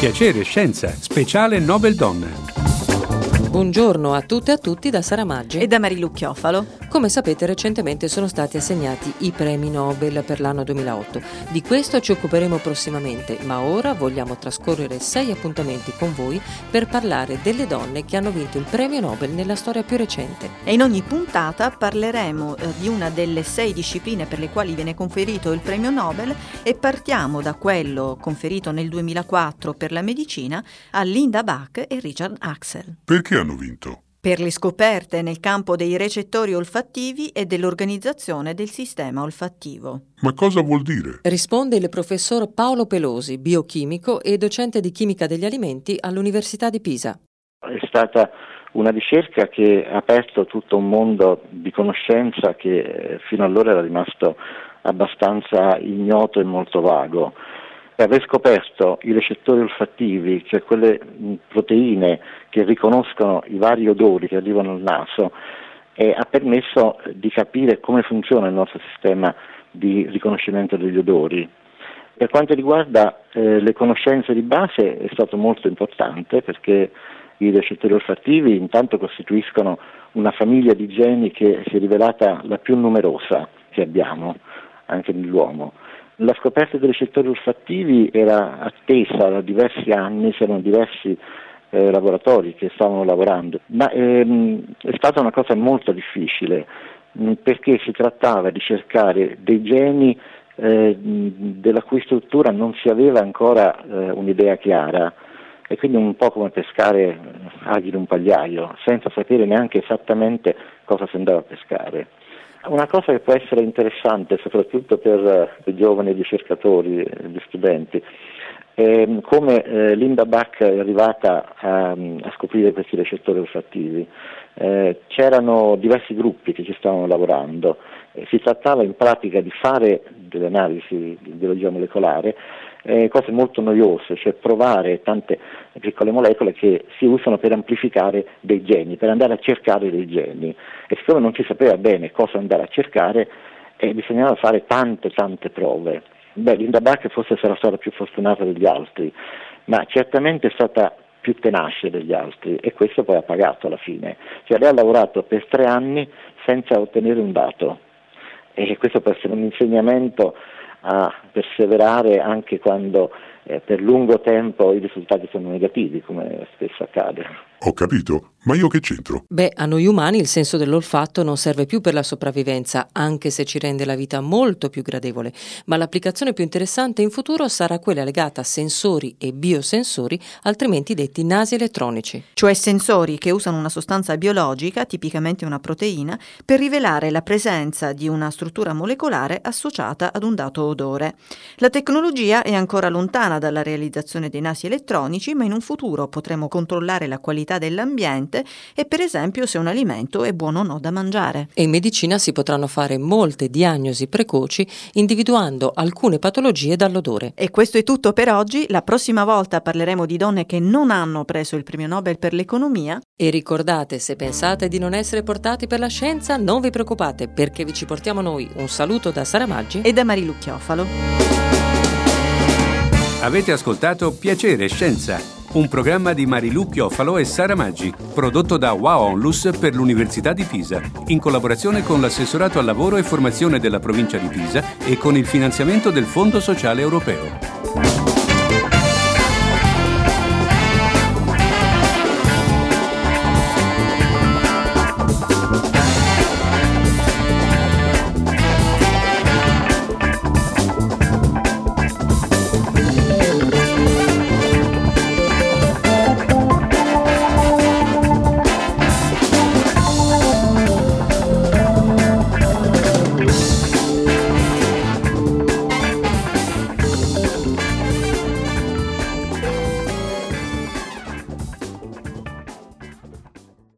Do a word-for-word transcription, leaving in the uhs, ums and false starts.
Piacere Scienza, speciale Nobel Donna. Buongiorno a tutte e a tutti da Sara Maggi e da Marilu Chiofalo. Come sapete, recentemente sono stati assegnati i premi Nobel per l'anno duemilaotto. Di questo ci occuperemo prossimamente, ma ora vogliamo trascorrere sei appuntamenti con voi per parlare delle donne che hanno vinto il premio Nobel nella storia più recente. E in ogni puntata parleremo eh, di una delle sei discipline per le quali viene conferito il premio Nobel e partiamo da quello conferito nel duemilaquattro per la medicina a Linda Buck e Richard Axel. Perché hanno vinto? Per le scoperte nel campo dei recettori olfattivi e dell'organizzazione del sistema olfattivo. Ma cosa vuol dire? Risponde il professor Paolo Pelosi, biochimico e docente di chimica degli alimenti all'Università di Pisa. È stata una ricerca che ha aperto tutto un mondo di conoscenza che fino allora era rimasto abbastanza ignoto e molto vago. Aver scoperto i recettori olfattivi, cioè quelle proteine che riconoscono i vari odori che arrivano al naso, eh, ha permesso di capire come funziona il nostro sistema di riconoscimento degli odori. Per quanto riguarda eh, le conoscenze di base è stato molto importante perché i recettori olfattivi intanto costituiscono una famiglia di geni che si è rivelata la più numerosa che abbiamo, anche nell'uomo. La scoperta dei recettori olfattivi era attesa da diversi anni, c'erano diversi eh, laboratori che stavano lavorando, ma ehm, è stata una cosa molto difficile mh, perché si trattava di cercare dei geni eh, della cui struttura non si aveva ancora eh, un'idea chiara e quindi un po' come pescare aghi in un pagliaio, senza sapere neanche esattamente cosa si andava a pescare. Una cosa che può essere interessante soprattutto per i giovani ricercatori, gli studenti, è come eh, Linda Buck è arrivata a, a scoprire questi recettori olfattivi. Eh, c'erano diversi gruppi che ci stavano lavorando, eh, si trattava in pratica di fare delle analisi di biologia molecolare, eh, cose molto noiose, cioè provare tante piccole molecole che si usano per amplificare dei geni, per andare a cercare dei geni. E siccome non si sapeva bene cosa andare a cercare, eh, bisognava fare tante tante prove. Beh, Linda Buck forse sarà stata più fortunata degli altri, ma certamente è stata più tenace degli altri e questo poi ha pagato alla fine. Cioè lei ha lavorato per tre anni senza ottenere un dato e questo può essere un insegnamento a perseverare anche quando eh, per lungo tempo i risultati sono negativi, come spesso accade. Ho capito, ma io che c'entro? Beh, a noi umani il senso dell'olfatto non serve più per la sopravvivenza, anche se ci rende la vita molto più gradevole, ma l'applicazione più interessante in futuro sarà quella legata a sensori e biosensori, altrimenti detti nasi elettronici. Cioè sensori che usano una sostanza biologica, tipicamente una proteina, per rivelare la presenza di una struttura molecolare associata ad un dato odore. La tecnologia è ancora lontana dalla realizzazione dei nasi elettronici, ma in un futuro potremo controllare la qualità dell'ambiente e per esempio se un alimento è buono o no da mangiare. E in medicina si potranno fare molte diagnosi precoci individuando alcune patologie dall'odore. E questo è tutto per oggi. La prossima volta parleremo di donne che non hanno preso il premio Nobel per l'economia. E ricordate, se pensate di non essere portati per la scienza, non vi preoccupate perché vi ci portiamo noi. Un saluto da Sara Maggi e da Marilu Chiofalo. Avete ascoltato Piacere Scienza, un programma di Marilu Chiofalo e Sara Maggi, prodotto da Wow Onlus per l'Università di Pisa, in collaborazione con l'Assessorato al Lavoro e Formazione della Provincia di Pisa e con il finanziamento del Fondo Sociale Europeo.